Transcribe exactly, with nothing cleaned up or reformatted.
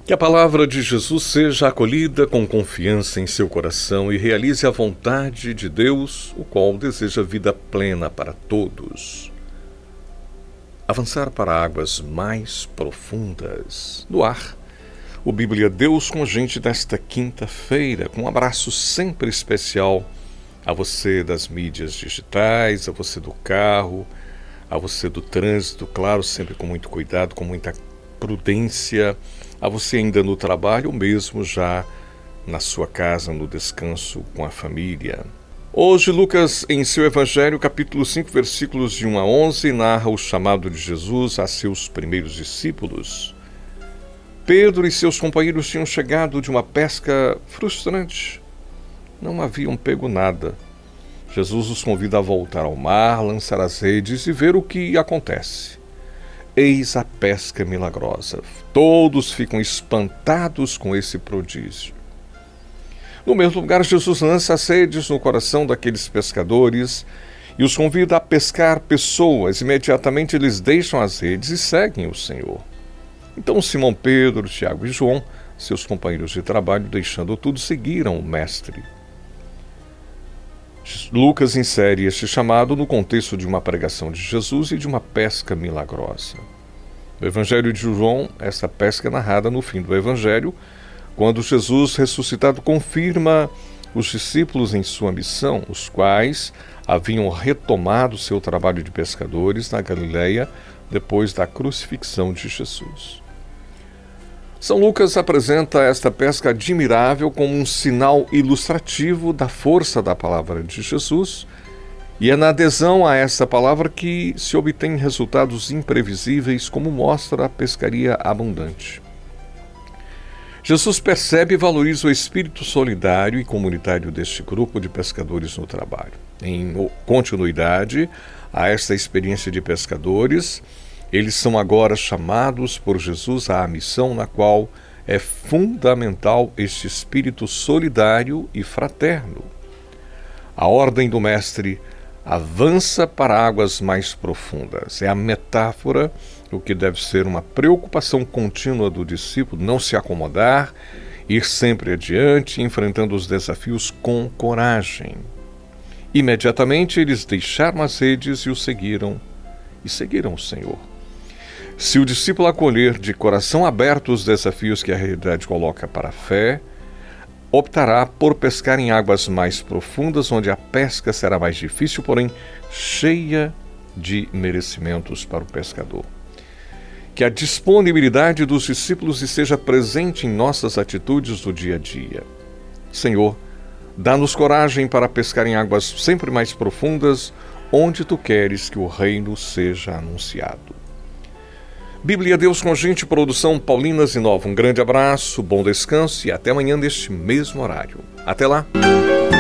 Que a palavra de Jesus seja acolhida com confiança em seu coração e realize a vontade de Deus, o qual deseja vida plena para todos. Avançar para águas mais profundas. No ar, o Bíblia Deus com a gente desta quinta-feira, com um abraço sempre especial a você das mídias digitais, a você do carro, a você do trânsito, claro, sempre com muito cuidado, com muita prudência, a você ainda no trabalho ou mesmo já na sua casa, no descanso com a família. Hoje, Lucas, em seu Evangelho, capítulo cinco, versículos de um a onze, narra o chamado de Jesus a seus primeiros discípulos. Pedro e seus companheiros tinham chegado de uma pesca frustrante. Não haviam pego nada. Jesus os convida a voltar ao mar, lançar as redes e ver o que acontece. Eis a pesca milagrosa. Todos ficam espantados com esse prodígio. No mesmo lugar, Jesus lança as redes no coração daqueles pescadores e os convida a pescar pessoas. Imediatamente eles deixam as redes e seguem o Senhor. Então Simão Pedro, Tiago e João, seus companheiros de trabalho, deixando tudo, seguiram o Mestre. Lucas insere este chamado no contexto de uma pregação de Jesus e de uma pesca milagrosa. No Evangelho de João, essa pesca é narrada no fim do Evangelho, quando Jesus ressuscitado confirma os discípulos em sua missão, os quais haviam retomado seu trabalho de pescadores na Galileia depois da crucifixão de Jesus. São Lucas apresenta esta pesca admirável como um sinal ilustrativo da força da palavra de Jesus, e é na adesão a esta palavra que se obtém resultados imprevisíveis, como mostra a pescaria abundante. Jesus percebe e valoriza o espírito solidário e comunitário deste grupo de pescadores no trabalho. Em continuidade a esta experiência de pescadores, eles são agora chamados por Jesus à missão na qual é fundamental este espírito solidário e fraterno. A ordem do Mestre avança para águas mais profundas. É a metáfora do que deve ser uma preocupação contínua do discípulo, não se acomodar, ir sempre adiante, enfrentando os desafios com coragem. Imediatamente eles deixaram as redes e o seguiram, e seguiram o Senhor. Se o discípulo acolher de coração aberto os desafios que a realidade coloca para a fé, optará por pescar em águas mais profundas, onde a pesca será mais difícil, porém cheia de merecimentos para o pescador. Que a disponibilidade dos discípulos esteja presente em nossas atitudes do dia a dia. Senhor, dá-nos coragem para pescar em águas sempre mais profundas, onde Tu queres que o reino seja anunciado. Bíblia Deus com a gente, produção Paulinas e Nova. Um grande abraço, bom descanso e até amanhã neste mesmo horário. Até lá!